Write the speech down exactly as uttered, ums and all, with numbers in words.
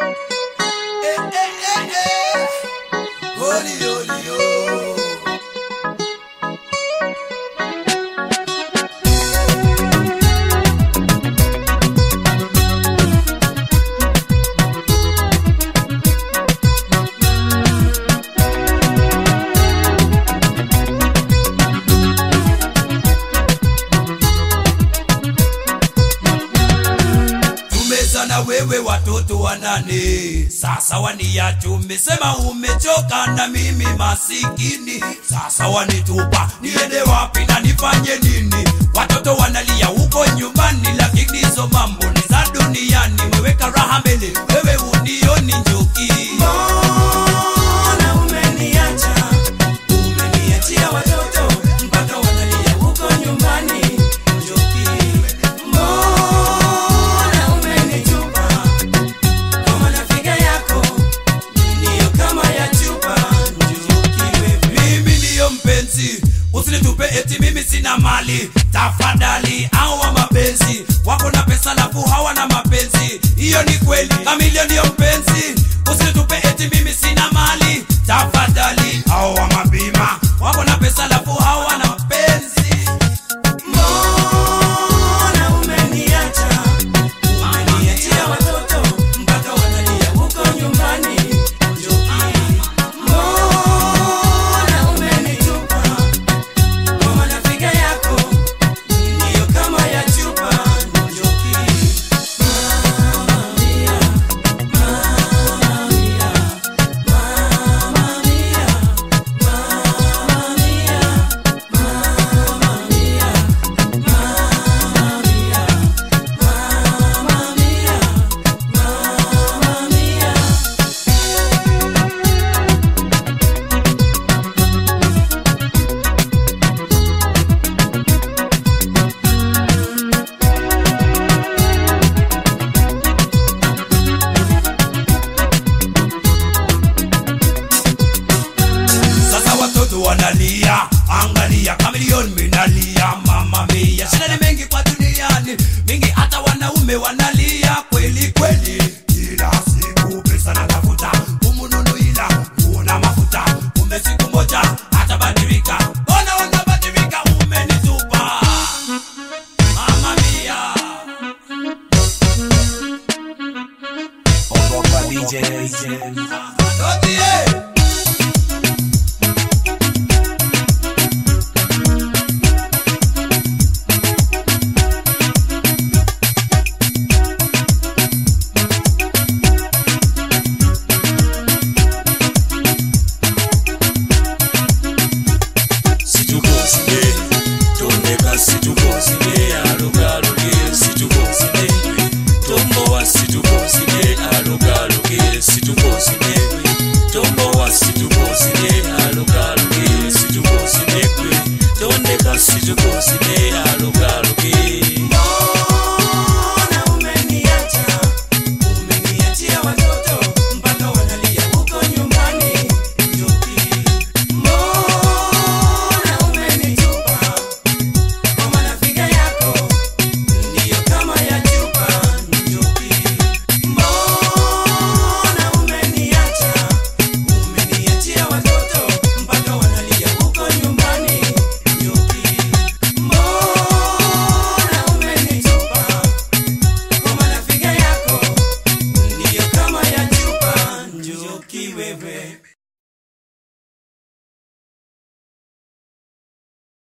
Na wewe watoto wanane sasa waniacha, umesema umechoka na mimi masikini, sasa wanitupa niende wapi na nifanye nini? Watoto wanalia huko nyumbani, lakini hizo mambo ni za duniani. Weweka raha mbele, wewe unioni njoki. Mbona umeniacha, umeniachia watoto mpaka wanalia huko nyumbani njoki. Usinitupe eti mimi sina mali, tafadhali. Hawa mapenzi wako na pesa lafu hawana mapenzi, hiyo ni kweli. Kamilio ndio mpenzi. Usinitupe eti mimi sina mali, tafadhali. Hawa mabima wako na pesa lafu hawana mapenzi. Mbona umeniacha, umeniachia watoto mpaka wanalia huko nyumbani njoki. Mbona umenitupa kwa marafiki yako, ndio kama ya chupa njoki. Mama mia, mama mia, mama mia, mama mia, mama mia, mama mia, mama mia, mama mia. Sasa watoto wanalia, angalia Kamilion minalia, mama mia. Shida ni mengi kwa duniani, mingi hata wanaume wanalia kweli kweli. Kila siku pesa na tafuta, umununu ila una mafuta, kumbe siku moja hata badilika. Ona wanabadilika, umenitupa mama mia. Ogopa D J Dotie wewe.